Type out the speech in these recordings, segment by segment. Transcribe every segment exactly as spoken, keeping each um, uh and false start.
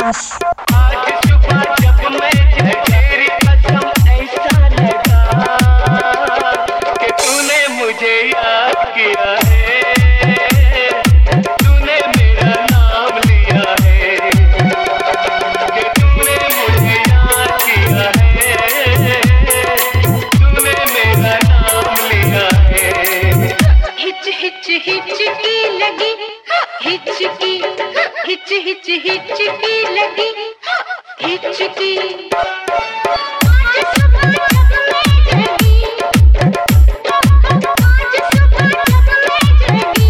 आकाश। आज सुबह जब मैं तेरी कसम ऐसा लगा कि तूने मुझे याद किया है, तूने मेरा नाम लिया है, कि तूने मुझे याद किया है, तूने मेरा नाम लिया है। हिच हिच हिचकी लगी, हिचकी हिच हिच हिचकी लगी, हिचकी। आज सुबह जब मैं जगी, आज सुबह जब मैं जगी,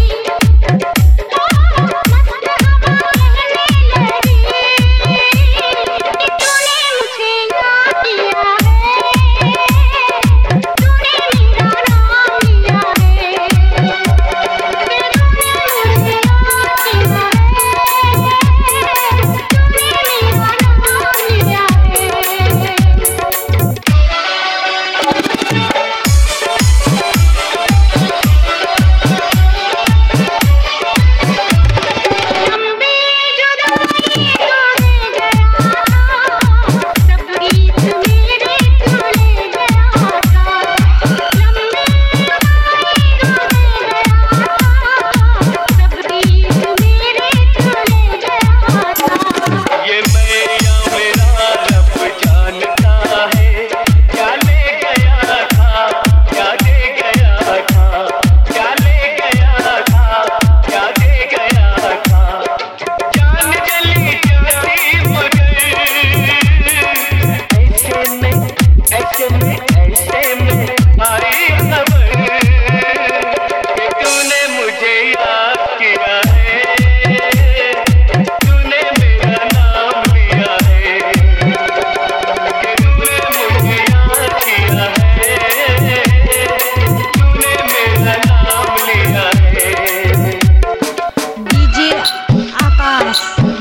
मस्त हवा कहने लगी कि तूने मुझे याद किया है, तूने मेरा नाम लिया है, कि तूने मुझे याद किया है, तूने मेरा नाम लिया है। लंबी जुदाई को दे गया, सब गीत मेरे तू ले गया था। लंबी जुदाई को दे गया, सब गीत मेरे तू ले गया था। ये मैं या मेरा रब जानता है, क्या ले गया था, क्या दे गया था, क्या ले गया था, क्या दे गया था। जान जली जाती मगर ऐसे में ऐसे में ऐसे में आई खबर कि तूने मुझे याद किया है, तूने मेरा नाम लिया है, कि तूने मुझे याद किया है, तूने मेरा नाम लिया है। डीजे आकाश।